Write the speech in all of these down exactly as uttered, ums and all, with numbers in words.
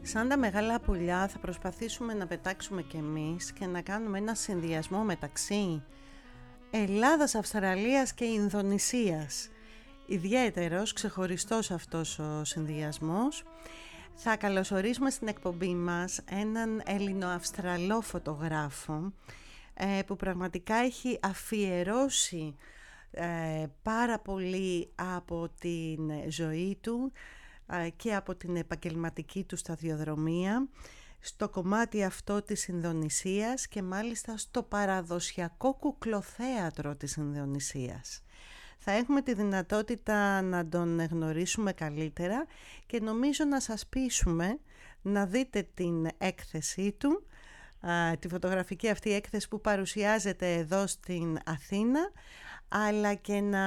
Σαν τα μεγάλα πουλιά θα προσπαθήσουμε να πετάξουμε κι εμείς και να κάνουμε ένα συνδυασμό μεταξύ Ελλάδας, Αυστραλίας και Ινδονησίας. Ιδιαίτερος, ξεχωριστός αυτός ο συνδυασμός. Θα καλωσορίσουμε στην εκπομπή μας έναν Έλληνο-Αυστραλό φωτογράφο που πραγματικά έχει αφιερώσει πάρα πολύ από την ζωή του και από την επαγγελματική του σταδιοδρομία στο κομμάτι αυτό της Ινδονησίας και μάλιστα στο παραδοσιακό κουκλοθέατρο της Ινδονησίας. Θα έχουμε τη δυνατότητα να τον γνωρίσουμε καλύτερα και νομίζω να σας πείσουμε να δείτε την έκθεσή του, τη φωτογραφική αυτή έκθεση που παρουσιάζεται εδώ στην Αθήνα, αλλά και να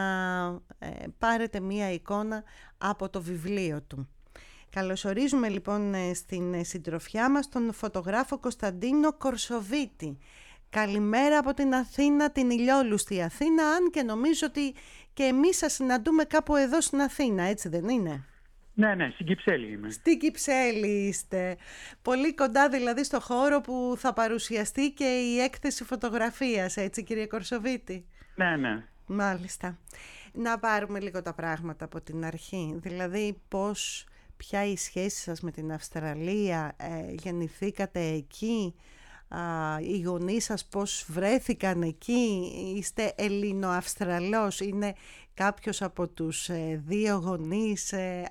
πάρετε μία εικόνα από το βιβλίο του. Καλωσορίζουμε λοιπόν στην συντροφιά μας τον φωτογράφο Κωνσταντίνο Κορσοβίτη. Καλημέρα από την Αθήνα, την ηλιόλουστη Αθήνα, αν και νομίζω ότι και εμείς σας συναντούμε κάπου εδώ στην Αθήνα, έτσι δεν είναι? Ναι, ναι, στην Κυψέλη είμαι. Στην Κυψέλη είστε. Πολύ κοντά δηλαδή στο χώρο που θα παρουσιαστεί και η έκθεση φωτογραφίας, έτσι κύριε Κορσοβίτη? Ναι, ναι. Μάλιστα. Να πάρουμε λίγο τα πράγματα από την αρχή. Δηλαδή πώς, ποια η σχέση σας με την Αυστραλία, ε, γεννηθήκατε εκεί, α, οι γονείς σας πώς βρέθηκαν εκεί, είστε Ελληνοαυστραλός, είναι κάποιος από τους ε, δύο γονείς ε,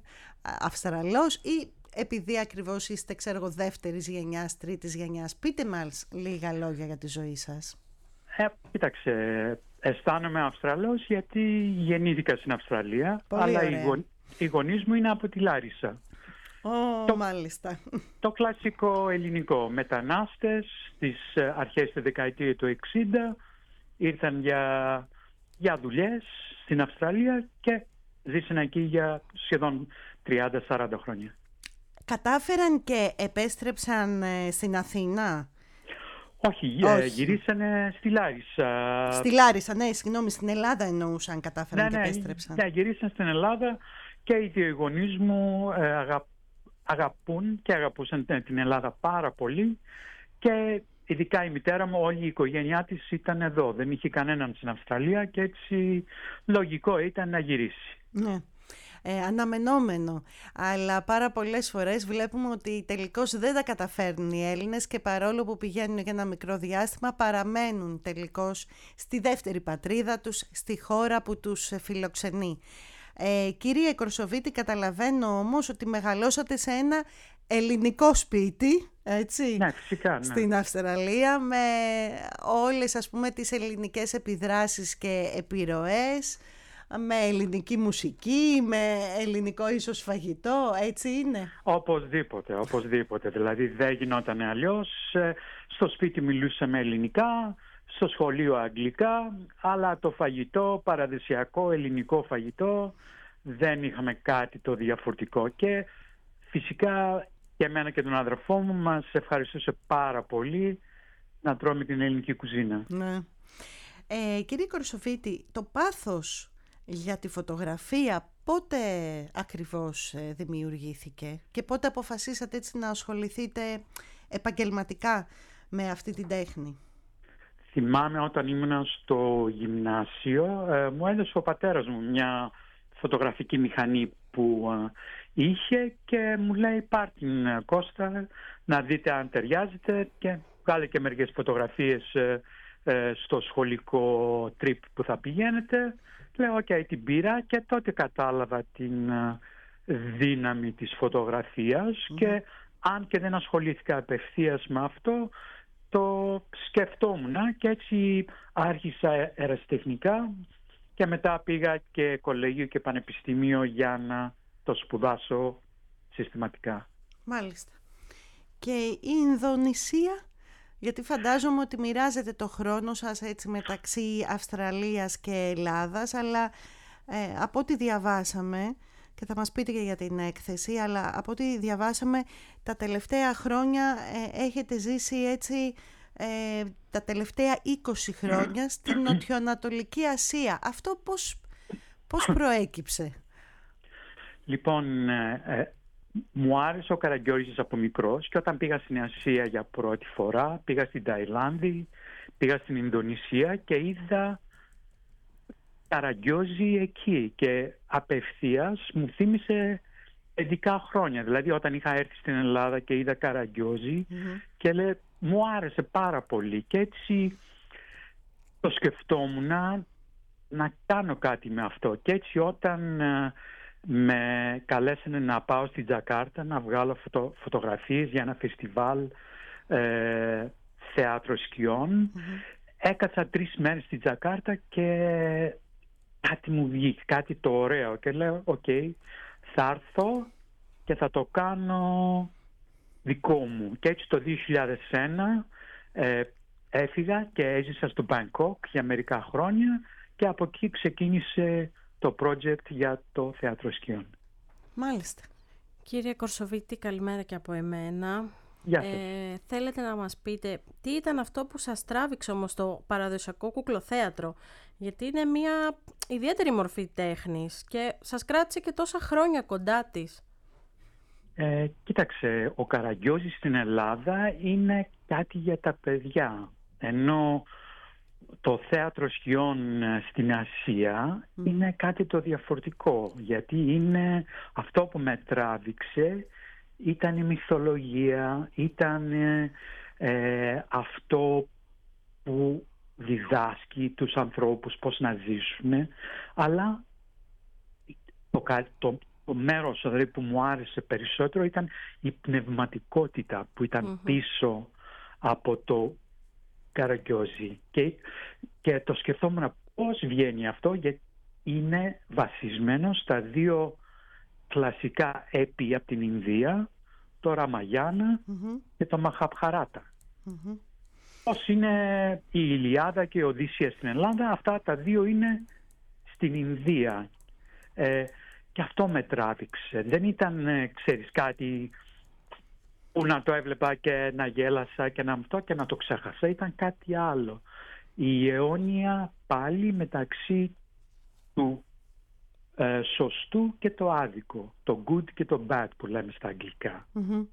Αυστραλός ή επειδή ακριβώς είστε, ξέρω εγώ, δεύτερης γενιάς, τρίτης γενιάς? Πείτε μας λίγα λόγια για τη ζωή σας. Ε, κοίταξε, αισθάνομαι Αυστραλός γιατί γεννήθηκα στην Αυστραλία. Πολύ αλλά ωραία. οι, γον, οι γονείς μου είναι από τη Λάρισα. Oh, το, μάλιστα. Το κλασικό ελληνικό. Μετανάστες στις αρχές της δεκαετία του εξήντα ήρθαν για, για δουλειές στην Αυστραλία και ζήσαν εκεί για σχεδόν τριάντα με σαράντα χρόνια. Κατάφεραν και επέστρεψαν στην Αθήνα? Όχι, Όχι. γυρίσανε στη Λάρισα. Στη Λάρισα, ναι, συγγνώμη, στην Ελλάδα εννοούσαν κατάφεραν ναι, και ναι, επέστρεψαν. Ναι, γυρίσαν στην Ελλάδα και οι δύο γονείς μου ε, αγα, αγαπούν και αγαπούσαν την Ελλάδα πάρα πολύ και ειδικά η μητέρα μου, όλη η οικογένειά της ήταν εδώ. Δεν είχε κανέναν στην Αυστραλία και έτσι λογικό ήταν να γυρίσει. Ναι. Ε, αναμενόμενο, αλλά πάρα πολλές φορές βλέπουμε ότι τελικώς δεν τα καταφέρνουν οι Έλληνες και παρόλο που πηγαίνουν για ένα μικρό διάστημα παραμένουν τελικώς στη δεύτερη πατρίδα τους, στη χώρα που τους φιλοξενεί. Ε, κύριε Κορσοβίτη, καταλαβαίνω όμως ότι μεγαλώσατε σε ένα ελληνικό σπίτι, έτσι, ναι, φυσικά, ναι. στην Αυστραλία, με όλες, ας πούμε, τις ελληνικές επιδράσεις και επιρροές, με ελληνική μουσική, με ελληνικό ίσως φαγητό, έτσι είναι? Οπωσδήποτε, οπωσδήποτε. Δηλαδή δεν γινόταν αλλιώς. Στο σπίτι μιλούσαμε ελληνικά, στο σχολείο αγγλικά, αλλά το φαγητό, παραδοσιακό ελληνικό φαγητό, δεν είχαμε κάτι το διαφορετικό. Και φυσικά και εμένα και τον αδερφό μου μας ευχαριστούσε πάρα πολύ να τρώμε την ελληνική κουζίνα. Ναι. Ε, κύριε Κορσοβίτη, το πάθος για τη φωτογραφία πότε ακριβώς δημιουργήθηκε και πότε αποφασίσατε έτσι να ασχοληθείτε επαγγελματικά με αυτή την τέχνη? Θυμάμαι όταν ήμουν στο γυμνάσιο, ε, μου έδωσε ο πατέρας μου μια φωτογραφική μηχανή που ε, είχε και μου λέει πάρ' την, Κώστα, να δείτε αν ταιριάζεται, και βγάλε και μερικές φωτογραφίες ε, ε, στο σχολικό τρίπ που θα πηγαίνετε. Λέω, οκ, okay, την πήρα και τότε κατάλαβα την uh, δύναμη της φωτογραφίας mm. και αν και δεν ασχολήθηκα απευθείας με αυτό, το σκεφτόμουν και έτσι άρχισα ερασιτεχνικά και μετά πήγα και κολέγιο και πανεπιστήμιο για να το σπουδάσω συστηματικά. Μάλιστα. Και η Ινδονησία? Γιατί φαντάζομαι ότι μοιράζετε το χρόνο σας έτσι μεταξύ Αυστραλίας και Ελλάδας, αλλά ε, από ό,τι διαβάσαμε, και θα μας πείτε και για την έκθεση, αλλά από ό,τι διαβάσαμε τα τελευταία χρόνια ε, έχετε ζήσει έτσι ε, τα τελευταία είκοσι χρόνια στην Νοτιοανατολική Ασία. Αυτό πώς, πώς προέκυψε? Λοιπόν, ε, μου άρεσε ο Καραγκιόζης από μικρός και όταν πήγα στην Ασία για πρώτη φορά, πήγα στην Ταϊλάνδη, πήγα στην Ινδονησία και είδα Καραγκιόζη εκεί και απευθείας μου θύμισε παιδικά χρόνια. Δηλαδή όταν είχα έρθει στην Ελλάδα και είδα Καραγκιόζη mm-hmm. και λέει, μου άρεσε πάρα πολύ και έτσι το σκεφτόμουν να, να κάνω κάτι με αυτό. Και έτσι όταν uh, με καλέσανε να πάω στη Τζακάρτα να βγάλω φωτο, φωτογραφίες για ένα φεστιβάλ ε, θέατρο σκιών, mm-hmm. έκατσα τρεις μέρες στη Τζακάρτα και κάτι μου βγήκε, κάτι το ωραίο και λέω οκ, okay, θα έρθω και θα το κάνω δικό μου. Και έτσι το δύο χιλιάδες ένα ε, έφυγα και έζησα στο Μπανκόκ για μερικά χρόνια και από εκεί ξεκίνησε το project για το θέατρο σκιών. Μάλιστα. Κύριε Κορσοβίτη, καλημέρα και από εμένα. Γεια σας. Ε, θέλετε να μας πείτε τι ήταν αυτό που σας τράβηξε όμως το παραδοσιακό κουκλοθέατρο, γιατί είναι μια ιδιαίτερη μορφή τέχνης και σας κράτησε και τόσα χρόνια κοντά της. Ε, κοίταξε, ο Καραγκιόζης στην Ελλάδα είναι κάτι για τα παιδιά, ενώ το θέατρο σκιών στην Ασία mm. είναι κάτι το διαφορετικό, γιατί είναι αυτό που με τράβηξε ήταν η μυθολογία, ήταν ε, αυτό που διδάσκει τους ανθρώπους πώς να ζήσουν, αλλά το, το, το μέρος δηλαδή, που μου άρεσε περισσότερο ήταν η πνευματικότητα που ήταν mm-hmm. πίσω από το Καραγκιόζη. Και, και το σκεφτόμουν πώς βγαίνει αυτό, γιατί είναι βασισμένο στα δύο κλασικά έπι από την Ινδία, το Ραμαγιάνα mm-hmm. και το Μαχαμπχαράτα. Mm-hmm. Πώς είναι η Ηλιάδα και η Οδύσσεια στην Ελλάδα, αυτά τα δύο είναι στην Ινδία. Ε, και αυτό με τράβηξε. Δεν ήταν, ε, ξέρεις, κάτι που να το έβλεπα και να γέλασα και να αυτό και να το ξέχασα. Ήταν κάτι άλλο. Η αιώνια πάλι μεταξύ του ε, σωστού και το άδικο. Το good και το bad που λέμε στα αγγλικά. Mm-hmm.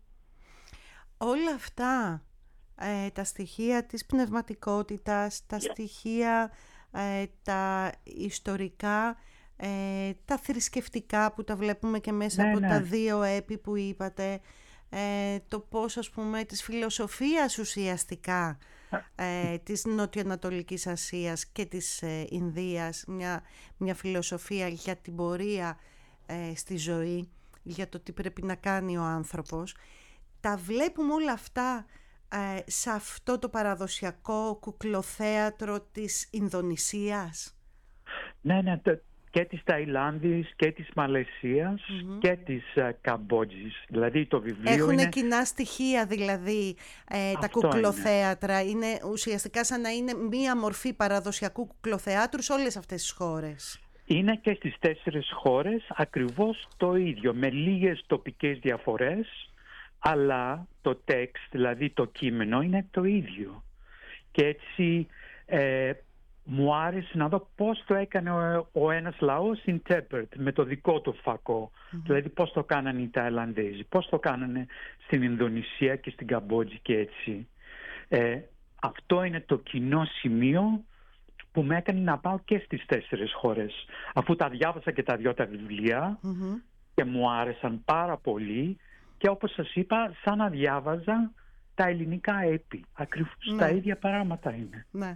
Όλα αυτά, ε, τα στοιχεία της πνευματικότητας, τα yeah. στοιχεία ε, τα ιστορικά, ε, τα θρησκευτικά που τα βλέπουμε και μέσα ναι, από ναι. τα δύο έπι που είπατε, ε, το πώς ας πούμε της φιλοσοφίας ουσιαστικά ε, της Νοτιοανατολικής Ασίας και της ε, Ινδίας, μια, μια φιλοσοφία για την πορεία ε, στη ζωή, για το τι πρέπει να κάνει ο άνθρωπος. Τα βλέπουμε όλα αυτά ε, σε αυτό το παραδοσιακό κουκλοθέατρο της Ινδονησίας. Ναι, ναι, και της Ταϊλάνδης και της Μαλαισίας mm-hmm. και της uh, Καμπότζης. Δηλαδή το βιβλίο Έχουν είναι... κοινά στοιχεία δηλαδή ε, τα κουκλοθέατρα. Είναι. είναι ουσιαστικά σαν να είναι μία μορφή παραδοσιακού κουκλοθεάτρου σε όλες αυτές τις χώρες. Είναι και στις τέσσερις χώρες ακριβώς το ίδιο, με λίγες τοπικές διαφορές, αλλά το text, δηλαδή το κείμενο, είναι το ίδιο. Και έτσι ε, μου άρεσε να δω πώς το έκανε ο, ο ένας λαός interpret με το δικό του φακό. Mm-hmm. Δηλαδή πώς το κάνανε οι Ταϊλανδέζοι, πώς το κάνανε στην Ινδονησία και στην Καμπότζη και έτσι. Ε, αυτό είναι το κοινό σημείο που με έκανε να πάω και στις τέσσερις χώρες. Αφού τα διάβασα και τα δυο τα βιβλία mm-hmm. και μου άρεσαν πάρα πολύ και όπως σας είπα σαν να διάβαζα τα ελληνικά έπι. Ακριβώς ναι. τα ίδια πράγματα είναι. Ναι.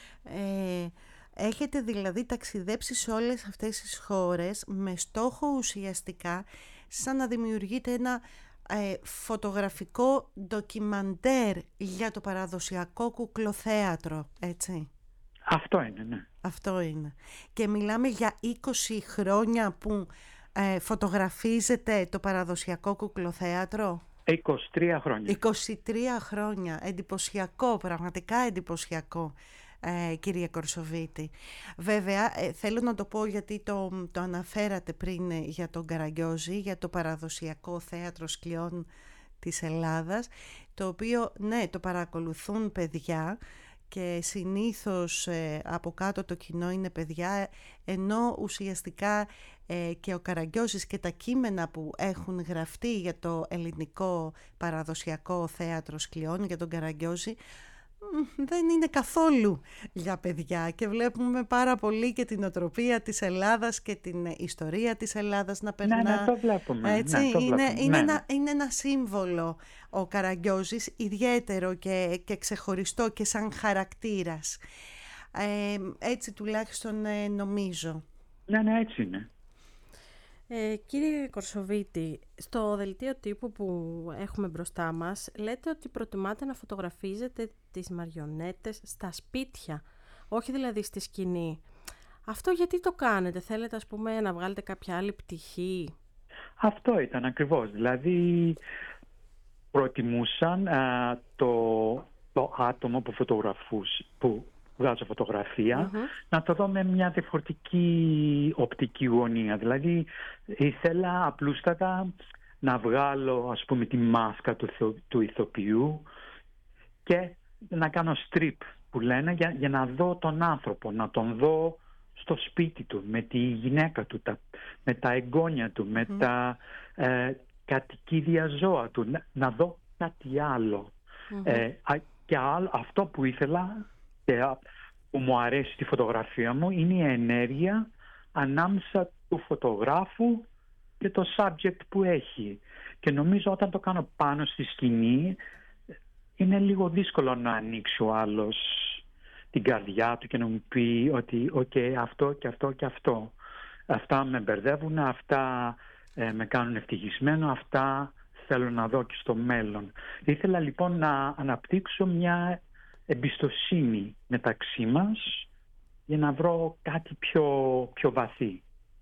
Ε, έχετε δηλαδή ταξιδέψει σε όλες αυτές τις χώρες με στόχο ουσιαστικά σαν να δημιουργείτε ένα ε, φωτογραφικό ντοκιμαντέρ για το παραδοσιακό κουκλοθέατρο, έτσι. Αυτό είναι, ναι. Αυτό είναι. Και μιλάμε για είκοσι χρόνια που ε, φωτογραφίζετε το παραδοσιακό κουκλοθέατρο. είκοσι τρία χρόνια. είκοσι τρία χρόνια. Εντυπωσιακό, πραγματικά εντυπωσιακό. Ε, κύριε Κορσοβίτη. Βέβαια, ε, θέλω να το πω γιατί το, το αναφέρατε πριν ε, για τον Καραγκιόζη, για το παραδοσιακό θέατρο σκιών της Ελλάδας, το οποίο, ναι, το παρακολουθούν παιδιά και συνήθως ε, από κάτω το κοινό είναι παιδιά, ενώ ουσιαστικά ε, και ο Καραγκιόζης και τα κείμενα που έχουν γραφτεί για το ελληνικό παραδοσιακό θέατρο σκλιών, για τον Καραγκιόζη, δεν είναι καθόλου για παιδιά, και βλέπουμε πάρα πολύ και την οτροπία της Ελλάδας και την ιστορία της Ελλάδας να περνά. Ναι, ναι, το βλέπουμε. Έτσι, ναι, το είναι, βλέπουμε. είναι, ναι. Ένα, είναι ένα σύμβολο ο Καραγκιόζης, ιδιαίτερο και, και ξεχωριστό και σαν χαρακτήρας. Ε, έτσι τουλάχιστον ε, νομίζω. Ναι, ναι, έτσι είναι. Ε, κύριε Κορσοβίτη, στο δελτίο τύπου που έχουμε μπροστά μας λέτε ότι προτιμάτε να φωτογραφίζετε τις μαριονέτες στα σπίτια, όχι δηλαδή στη σκηνή. Αυτό γιατί το κάνετε? Θέλετε, ας πούμε, να βγάλετε κάποια άλλη πτυχή? Αυτό ήταν ακριβώς. Δηλαδή προτιμούσαν α, το, το άτομο που φωτογραφούς, που βγάζω φωτογραφία, mm-hmm. να το δω με μια διαφορετική οπτική γωνία. Δηλαδή ήθελα απλούστατα να βγάλω, ας πούμε, τη μάσκα του, του ηθοποιού και να κάνω strip που λένε, για, για να δω τον άνθρωπο, να τον δω στο σπίτι του, με τη γυναίκα του, τα, με τα εγγόνια του, με mm. τα ε, κατοικίδια ζώα του, να, να δω κάτι άλλο. Mm-hmm. Ε, και άλλο, αυτό που ήθελα και που μου αρέσει στη φωτογραφία μου είναι η ενέργεια ανάμεσα του φωτογράφου και το subject που έχει. Και νομίζω όταν το κάνω πάνω στη σκηνή είναι λίγο δύσκολο να ανοίξει ο άλλος την καρδιά του και να μου πει ότι okay, αυτό και αυτό και αυτό. Αυτά με μπερδεύουν, αυτά ε, με κάνουν ευτυχισμένο, αυτά θέλω να δω και στο μέλλον. Ήθελα λοιπόν να αναπτύξω μια εμπιστοσύνη μεταξύ μας για να βρω κάτι πιο, πιο βαθύ.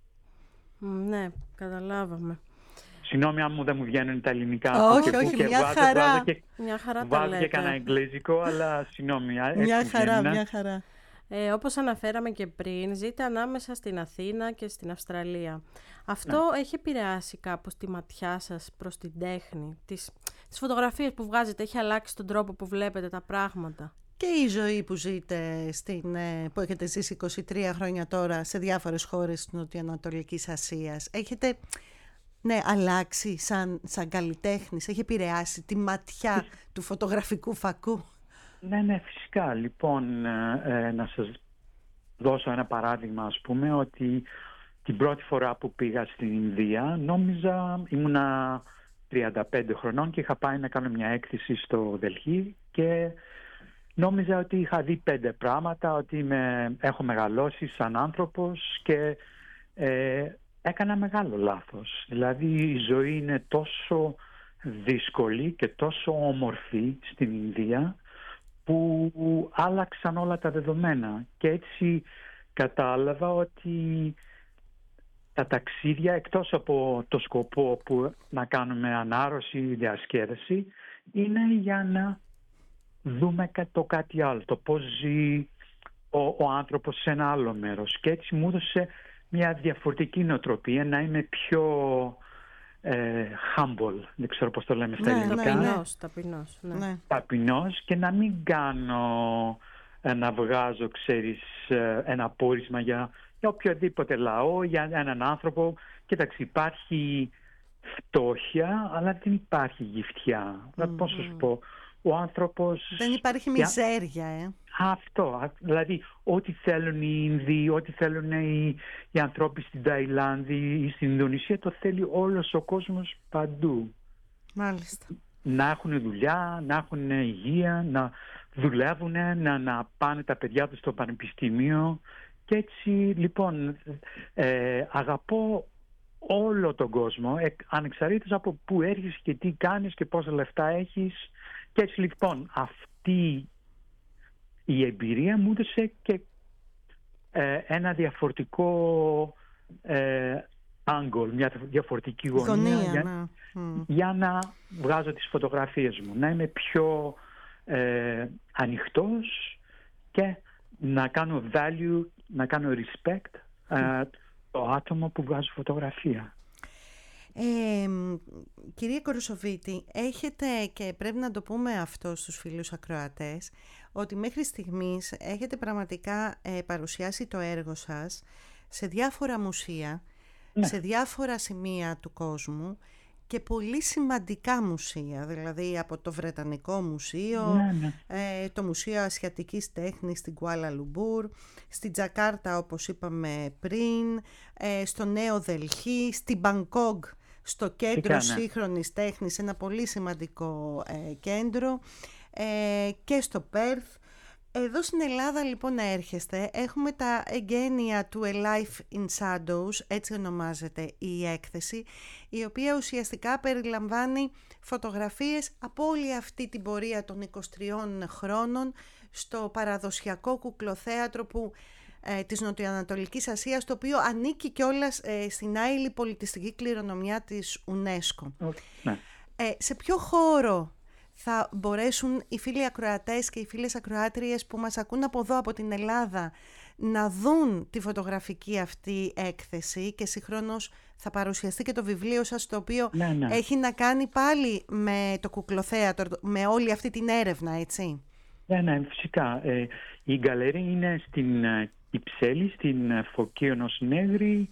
Ναι, καταλάβαμε. Συγγνώμη αν μου δεν μου βγαίνουν τα ελληνικά. Όχι, και όχι, και μια βάζω, χαρά. Βάζω και, μια χαρά βάζω και κανένα εγγλέζικο, αλλά συγγνώμη. Μια χαρά, μια χαρά. Ε, όπως αναφέραμε και πριν, ζείτε ανάμεσα στην Αθήνα και στην Αυστραλία. Αυτό ναι. έχει επηρεάσει κάπως τη ματιά σας προς την τέχνη, τις, τις φωτογραφίες που βγάζετε, έχει αλλάξει τον τρόπο που βλέπετε τα πράγματα? Και η ζωή που ζείτε, στην, που έχετε ζήσει είκοσι τρία χρόνια τώρα σε διάφορες χώρες της Νοτιοανατολικής Ασίας, έχετε ναι, αλλάξει σαν, σαν καλλιτέχνης, έχει επηρεάσει τη ματιά του φωτογραφικού φακού? Ναι, ναι, φυσικά. Λοιπόν, ε, να σας δώσω ένα παράδειγμα, ας πούμε, ότι την πρώτη φορά που πήγα στην Ινδία, νόμιζα, ήμουνα τριάντα πέντε χρονών και είχα πάει να κάνω μια έκθεση στο Δελχή και νόμιζα ότι είχα δει πέντε πράγματα, ότι με, έχω μεγαλώσει σαν άνθρωπος και ε, έκανα μεγάλο λάθος. Δηλαδή η ζωή είναι τόσο δύσκολη και τόσο όμορφη στην Ινδία που άλλαξαν όλα τα δεδομένα και έτσι κατάλαβα ότι τα ταξίδια, εκτός από το σκοπό που να κάνουμε ανάρρωση ή διασκέδαση, είναι για να δούμε το κάτι άλλο, το πώς ζει ο, ο άνθρωπος σε ένα άλλο μέρος. Και έτσι μου έδωσε μια διαφορετική νοοτροπία, να είμαι πιο ε, humble, δεν ξέρω πώς το λέμε στα ναι, ελληνικά. Ταπεινός, ταπεινός, ναι. ναι. Ταπεινός και να μην κάνω, ε, να βγάζω, ξέρεις, ε, ένα πόρισμα για, για οποιοδήποτε λαό, για έναν άνθρωπο. Κοίταξε, υπάρχει φτώχεια, αλλά δεν υπάρχει γυφτιά. Mm-hmm. Δηλαδή, πώς σου πω, ο άνθρωπος... Δεν υπάρχει μιζέρια, ε. Αυτό, δηλαδή ό,τι θέλουν οι Ινδοί, ό,τι θέλουν οι, οι ανθρώποι στην Ταϊλάνδη ή στην Ινδονησία, το θέλει όλος ο κόσμος παντού. Μάλιστα. Να έχουν δουλειά, να έχουν υγεία, να δουλεύουν, να, να πάνε τα παιδιά τους στο πανεπιστήμιο. Και έτσι λοιπόν ε, αγαπώ όλο τον κόσμο, ε, ανεξαρτήτως από πού έρχεσαι και τι κάνεις και πόσα λεφτά έχεις. Και έτσι λοιπόν αυτή η εμπειρία μου έδωσε και ε, ένα διαφορετικό ε, angle, μια διαφορετική γωνία, γωνία για, ναι. mm. για να βγάζω τις φωτογραφίες μου, να είμαι πιο ε, ανοιχτός και να κάνω value, να κάνω respect ε, το άτομο που βγάζω φωτογραφία. Ε, κύριε Κορσοβίτη, έχετε, και πρέπει να το πούμε αυτό στους φίλους ακροατές, ότι μέχρι στιγμής έχετε πραγματικά ε, παρουσιάσει το έργο σας σε διάφορα μουσεία, ναι. σε διάφορα σημεία του κόσμου και πολύ σημαντικά μουσεία, δηλαδή από το Βρετανικό Μουσείο, ναι, ναι. Ε, το Μουσείο Ασιατικής Τέχνης στην Κουάλα Λουμπούρ, στην Τζακάρτα όπως είπαμε πριν, ε, στο Νέο Δελχή, στην Μπανκόγκ, στο Κέντρο ναι. Σύγχρονης Τέχνης, ένα πολύ σημαντικό ε, κέντρο, ε, και στο Πέρθ. Εδώ στην Ελλάδα λοιπόν να έρχεστε, έχουμε τα εγγένεια του A Life in Shadows, έτσι ονομάζεται η έκθεση, η οποία ουσιαστικά περιλαμβάνει φωτογραφίες από όλη αυτή την πορεία των είκοσι τριών χρόνων στο παραδοσιακό κουκλοθέατρο που, ε, της Νοτιοανατολικής Ασίας, το οποίο ανήκει κιόλας ε, στην άειλη πολιτιστική κληρονομιά της UNESCO. Ναι. Ε, σε ποιο χώρο θα μπορέσουν οι φίλοι ακροατές και οι φίλες ακροάτριες που μας ακούν από εδώ, από την Ελλάδα, να δουν τη φωτογραφική αυτή έκθεση, και συγχρόνως θα παρουσιαστεί και το βιβλίο σας, το οποίο ναι, ναι. έχει να κάνει πάλι με το κουκλοθέατρο, με όλη αυτή την έρευνα, έτσι? Ναι, ναι, φυσικά. Ε, η γκαλερί είναι στην Κυψέλη, στην Φωκίωνος Νέγρη.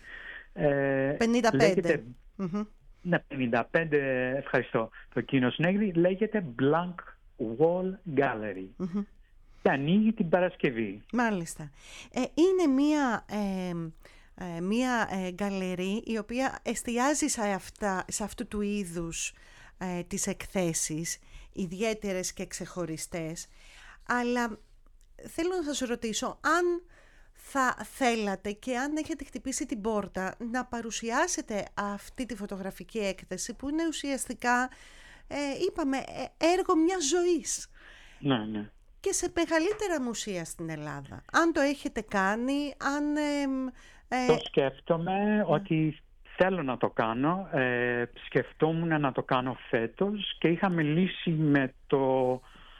Ε, πενήντα πέντε. Λέγεται... Mm-hmm. Ναι, πενήντα πέντε, ευχαριστώ. Το Κύωνος Νέγρη λέγεται Blank Wall Gallery. Mm-hmm. Και ανοίγει την Παρασκευή. Μάλιστα. Ε, είναι μία, ε, ε, μία ε, γκαλερί η οποία εστιάζει σε, αυτά, σε αυτού του είδους ε, τις εκθέσεις, ιδιαίτερες και ξεχωριστές. Αλλά θέλω να σας ρωτήσω, αν θα θέλατε και αν έχετε χτυπήσει την πόρτα να παρουσιάσετε αυτή τη φωτογραφική έκθεση, που είναι ουσιαστικά, ε, είπαμε, έργο μιας ζωής. Ναι, ναι. Και σε μεγαλύτερα μουσεία στην Ελλάδα. Αν το έχετε κάνει, αν... Ε, ε, το σκέφτομαι ε, ότι θέλω να το κάνω. Ε, σκεφτόμουν να το κάνω φέτος και είχα μιλήσει με το,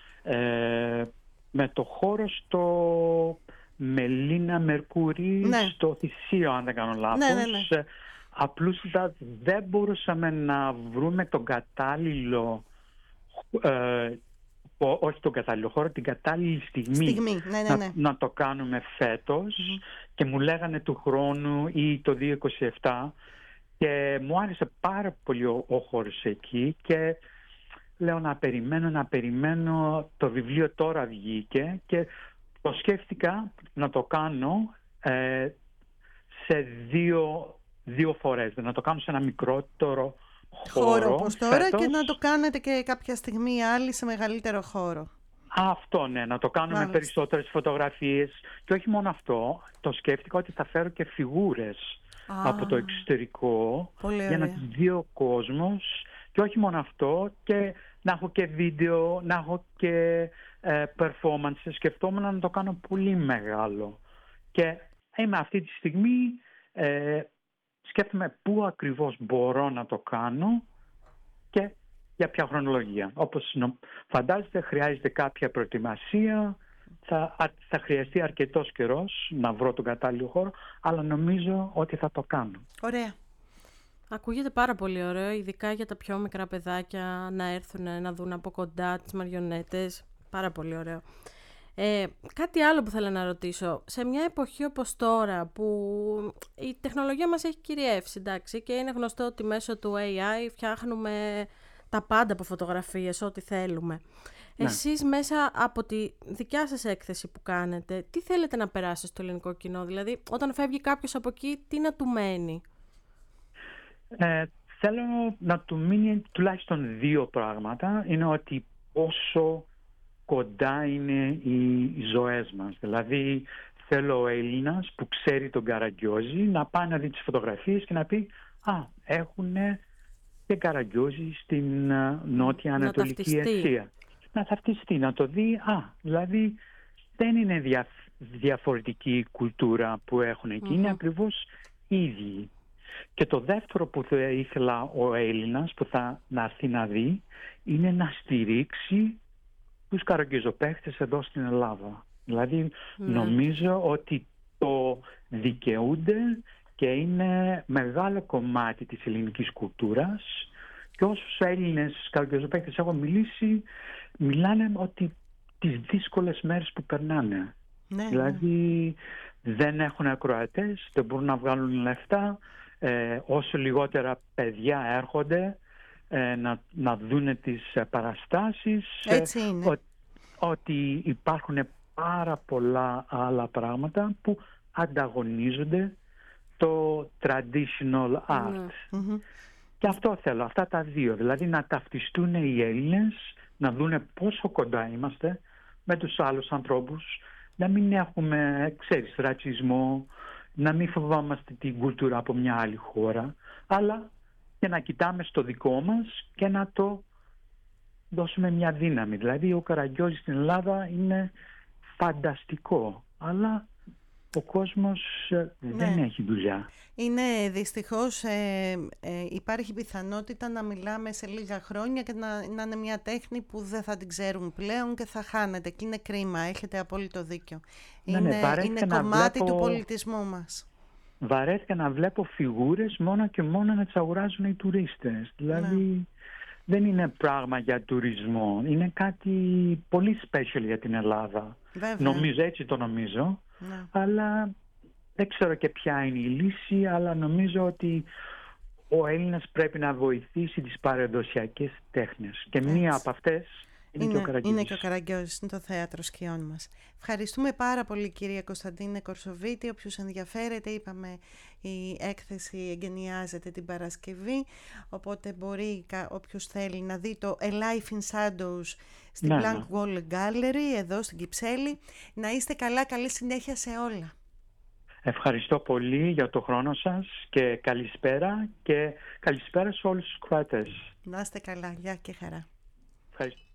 ε, με το χώρο στο... Μελίνα Μερκούρη, ναι. στο Θησίο, αν δεν κάνω λάθος. Ναι, ναι, ναι. Απλούστατα δεν μπορούσαμε να βρούμε τον κατάλληλο, ε, όχι τον κατάλληλο χώρο, την κατάλληλη στιγμή, στιγμή. Ναι, ναι, ναι. Να, να το κάνουμε φέτος. Mm-hmm. Και μου λέγανε του χρόνου ή το δύο χιλιάδες είκοσι επτά, και μου άρεσε πάρα πολύ ο, ο χώρος εκεί, και λέω να περιμένω, να περιμένω, το βιβλίο τώρα βγήκε και το σκέφτηκα να το κάνω ε, σε δύο, δύο φορές. Να το κάνω σε ένα μικρότερο χώρο, χώρο όπως τώρα, φέτος. Και να το κάνετε και κάποια στιγμή άλλη σε μεγαλύτερο χώρο. Αυτό, ναι, να το κάνουμε με περισσότερες φωτογραφίες. Και όχι μόνο αυτό, το σκέφτηκα ότι θα φέρω και φιγούρες Α, από το εξωτερικό για να τις δει ο κόσμος. Και όχι μόνο αυτό, και να έχω και βίντεο, να έχω και ε, performances. Σκεφτόμουν να το κάνω πολύ μεγάλο. Και είμαι αυτή τη στιγμή, ε, σκέφτομαι πού ακριβώς μπορώ να το κάνω και για ποια χρονολογία. Όπως φαντάζεστε, χρειάζεται κάποια προετοιμασία, θα, θα χρειαστεί αρκετός καιρός να βρω τον κατάλληλο χώρο, αλλά νομίζω ότι θα το κάνω. Ωραία. Ακούγεται πάρα πολύ ωραίο, ειδικά για τα πιο μικρά παιδάκια να έρθουν να δουν από κοντά τις μαριονέτες. Πάρα πολύ ωραίο. Ε, κάτι άλλο που θέλω να ρωτήσω. Σε μια εποχή όπως τώρα που η τεχνολογία μας έχει κυριεύσει, εντάξει, και είναι γνωστό ότι μέσω του έι άι φτιάχνουμε τα πάντα από φωτογραφίες, ό,τι θέλουμε. Ναι. Εσείς μέσα από τη δικιά σας έκθεση που κάνετε, τι θέλετε να περάσει στο ελληνικό κοινό? Δηλαδή, όταν φεύγει κάποιος από εκεί, τι να του μένει? Ε, θέλω να του μείνει τουλάχιστον δύο πράγματα. Είναι ότι πόσο κοντά είναι οι ζωές μας. Δηλαδή θέλω ο Έλληνας που ξέρει τον Καραγκιόζη να πάει να δει τις φωτογραφίες και να πει «Α, έχουν και Καραγκιόζη στην Νότια Ανατολική Ασία». Να ταυτιστεί, να το δει. Α, δηλαδή δεν είναι δια, διαφορετική η κουλτούρα που έχουν εκεί. Mm-hmm. Είναι ακριβώς ίδιοι. Και το δεύτερο που θα ήθελα ο Έλληνας που θα να έρθει να δει είναι να στηρίξει τους καραγκιόζοπαίχτες εδώ στην Ελλάδα. Δηλαδή mm. νομίζω ότι το δικαιούνται και είναι μεγάλο κομμάτι της ελληνικής κουλτούρας, και όσους Έλληνες καραγκιόζοπαίχτες έχω μιλήσει μιλάνε ότι τις δύσκολες μέρες που περνάνε. Ναι, δηλαδή ναι. δεν έχουν ακροατές, δεν μπορούν να βγάλουν λεφτά, ε, όσο λιγότερα παιδιά έρχονται ε, να, να δουν τις ε, παραστάσεις. Έτσι είναι. Ε, ο, ότι υπάρχουν πάρα πολλά άλλα πράγματα που ανταγωνίζονται το traditional art. Mm-hmm. Και αυτό θέλω, αυτά τα δύο. Δηλαδή να ταυτιστούν οι Έλληνες, να δούνε πόσο κοντά είμαστε με τους άλλους ανθρώπους, να μην έχουμε, ξέρεις, ρατσισμό, να μην φοβάμαστε την κουλτούρα από μια άλλη χώρα, αλλά και να κοιτάμε στο δικό μας και να το δώσουμε μια δύναμη. Δηλαδή ο Καραγκιόζης στην Ελλάδα είναι φανταστικό, αλλά ο κόσμος δεν ναι. έχει δουλειά. Είναι δυστυχώς, ε, ε, υπάρχει πιθανότητα να μιλάμε σε λίγα χρόνια και να, να είναι μια τέχνη που δεν θα την ξέρουν πλέον και θα χάνεται. Και είναι κρίμα, έχετε απόλυτο δίκιο. Ναι, είναι ναι, είναι κομμάτι βλέπω, του πολιτισμού μας. Βαρέθηκα να βλέπω φιγούρες μόνο και μόνο να τις αγοράζουν οι τουρίστες. Δηλαδή ναι. δεν είναι πράγμα για τουρισμό. Είναι κάτι πολύ special για την Ελλάδα. Βέβαια. Νομίζω, έτσι το νομίζω. Ναι. Αλλά δεν ξέρω και ποια είναι η λύση, αλλά νομίζω ότι ο Έλληνας πρέπει να βοηθήσει τις παραδοσιακές τέχνες. Και έτσι. Μία από αυτές είναι, είναι και ο Καραγκιόζης. Είναι και ο Καραγκιόζης, είναι το θέατρο σκιών μας. Ευχαριστούμε πάρα πολύ, κυρία Κωνσταντίνε Κορσοβίτη. Όποιος ενδιαφέρεται, είπαμε, η έκθεση εγκαινιάζεται την Παρασκευή, οπότε μπορεί όποιος θέλει να δει το A Life in Shadows στην ναι, Blank ναι. Wall Gallery, εδώ στην Κυψέλη. Να είστε καλά, καλή συνέχεια σε όλα. Ευχαριστώ πολύ για το χρόνο σας και καλησπέρα και καλησπέρα σε όλους τους Κροατές. Να είστε καλά, γεια και χαρά. Ευχαριστώ.